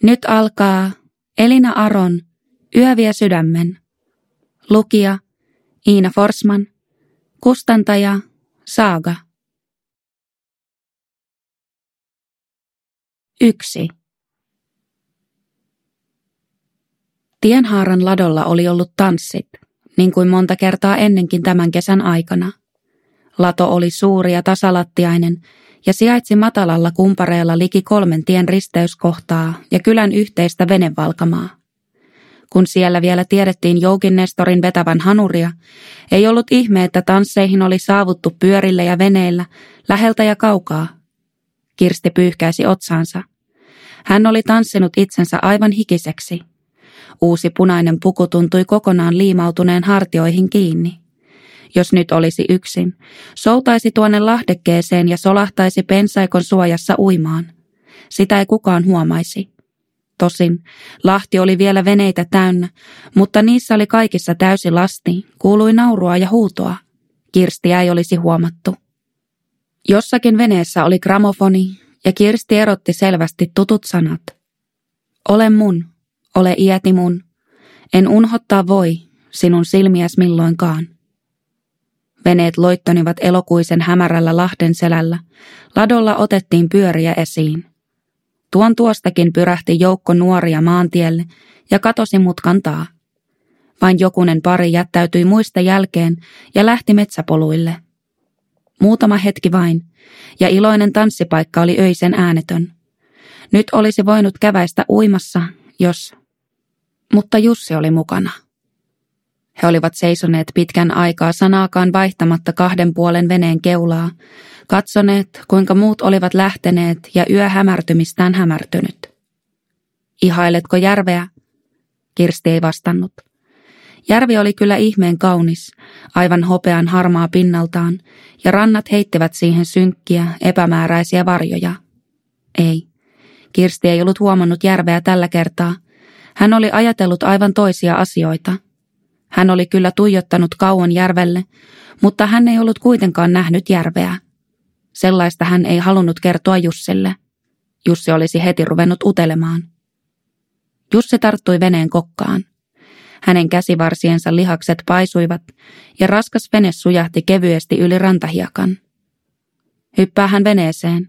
Nyt alkaa Elina Aron Yö vie sydämen. Lukija Iina Forsman. Kustantaja Saaga. 1. Tienhaaran ladolla oli ollut tanssit, niin kuin monta kertaa ennenkin tämän kesän aikana. Lato oli suuri ja tasalattiainen ja sijaitsi matalalla kumpareella liki 3 tien risteyskohtaa ja kylän yhteistä venevalkamaa. Kun siellä vielä tiedettiin Joukin Nestorin vetävän hanuria, ei ollut ihme, että tansseihin oli saavuttu pyörillä ja veneillä, läheltä ja kaukaa. Kirsti pyyhkäisi otsaansa. Hän oli tanssinut itsensä aivan hikiseksi. Uusi punainen puku tuntui kokonaan liimautuneen hartioihin kiinni. Jos nyt olisi yksin, soutaisi tuonne lahdekkeeseen ja solahtaisi pensaikon suojassa uimaan. Sitä ei kukaan huomaisi. Tosin lahti oli vielä veneitä täynnä, mutta niissä oli kaikissa täysi lasti, kuului naurua ja huutoa. Kirstiä ei olisi huomattu. Jossakin veneessä oli gramofoni ja Kirsti erotti selvästi tutut sanat. Ole mun, ole iäti mun, en unhottaa voi, sinun silmiäs milloinkaan. Veneet loittonivat elokuisen hämärällä lahden selällä, ladolla otettiin pyöriä esiin. Tuostakin pyrähti joukko nuoria maantielle ja katosi mutkan taa. Vain jokunen pari jättäytyi muista jälkeen ja lähti metsäpoluille. Muutama hetki vain, ja iloinen tanssipaikka oli öisen äänetön. Nyt olisi voinut käväistä uimassa, jos... Mutta Jussi oli mukana. He olivat seisoneet pitkän aikaa sanaakaan vaihtamatta 2 puolen veneen keulaa, katsoneet, kuinka muut olivat lähteneet ja yö hämärtymistään hämärtynyt. Ihailetko järveä? Kirsti ei vastannut. Järvi oli kyllä ihmeen kaunis, aivan hopean harmaa pinnaltaan, ja rannat heittivät siihen synkkiä, epämääräisiä varjoja. Ei, Kirsti ei ollut huomannut järveä tällä kertaa. Hän oli ajatellut aivan toisia asioita. Hän oli kyllä tuijottanut kauan järvelle, mutta hän ei ollut kuitenkaan nähnyt järveä. Sellaista hän ei halunnut kertoa Jussille. Jussi olisi heti ruvennut utelemaan. Jussi tarttui veneen kokkaan. Hänen käsivarsiensa lihakset paisuivat ja raskas vene sujahti kevyesti yli rantahiekan. Hyppää hän veneeseen.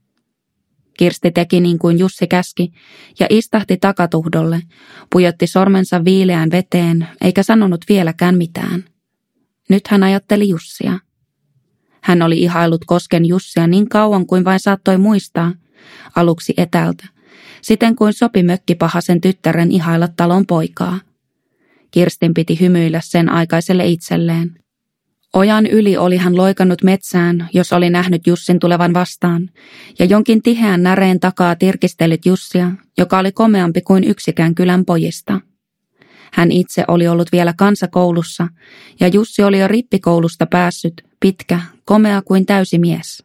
Kirsti teki niin kuin Jussi käski ja istahti takatuhdolle, pujotti sormensa viileään veteen eikä sanonut vieläkään mitään. Nyt hän ajatteli Jussia. Hän oli ihaillut Kosken Jussia niin kauan kuin vain saattoi muistaa, aluksi etäältä, siten kuin sopi mökkipahasen tyttären ihailla talon poikaa. Kirstin piti hymyillä sen aikaiselle itselleen. Ojan yli oli hän loikannut metsään, jos oli nähnyt Jussin tulevan vastaan, ja jonkin tiheän näreen takaa tirkistellyt Jussia, joka oli komeampi kuin yksikään kylän pojista. Hän itse oli ollut vielä kansakoulussa, ja Jussi oli jo rippikoulusta päässyt, pitkä, komea kuin täysi mies.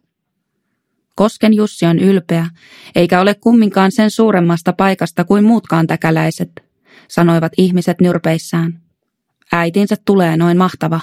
Kosken Jussi on ylpeä, eikä ole kumminkaan sen suuremmasta paikasta kuin muutkaan täkäläiset, sanoivat ihmiset nyrpeissään. Äitinsä tulee noin mahtava.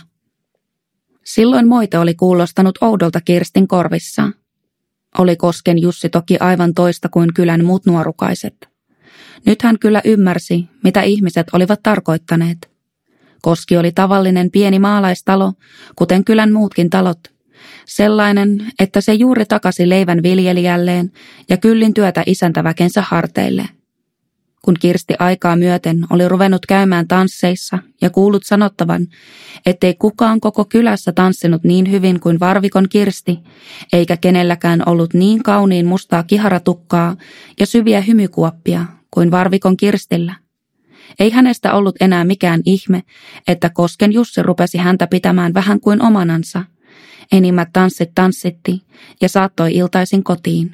Silloin moite oli kuulostanut oudolta Kirstin korvissa. Oli Kosken Jussi toki aivan toista kuin kylän muut nuorukaiset. Nyt hän kyllä ymmärsi, mitä ihmiset olivat tarkoittaneet. Koski oli tavallinen pieni maalaistalo, kuten kylän muutkin talot. Sellainen, että se juuri takasi leivän viljelijälleen ja kyllin työtä isäntäväkensä harteille. Kun Kirsti aikaa myöten oli ruvennut käymään tansseissa ja kuullut sanottavan, ettei kukaan koko kylässä tanssinut niin hyvin kuin Varvikon Kirsti, eikä kenelläkään ollut niin kauniin mustaa kiharatukkaa ja syviä hymykuoppia kuin Varvikon Kirstillä. Ei hänestä ollut enää mikään ihme, että Kosken Jussi rupesi häntä pitämään vähän kuin omanansa. Enimmät tanssit tanssitti ja saattoi iltaisin kotiin.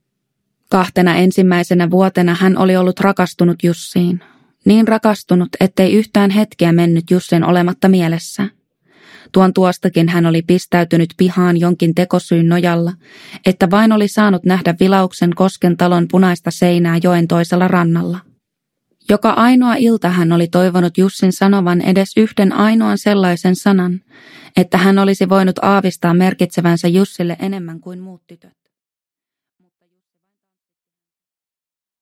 2 ensimmäisenä vuotena hän oli ollut rakastunut Jussiin. Niin rakastunut, ettei yhtään hetkeä mennyt Jussin olematta mielessä. Tuostakin hän oli pistäytynyt pihaan jonkin tekosyyn nojalla, että vain oli saanut nähdä vilauksen Kosken talon punaista seinää joen toisella rannalla. Joka ainoa ilta hän oli toivonut Jussin sanovan edes yhden ainoan sellaisen sanan, että hän olisi voinut aavistaa merkitsevänsä Jussille enemmän kuin muut tytöt.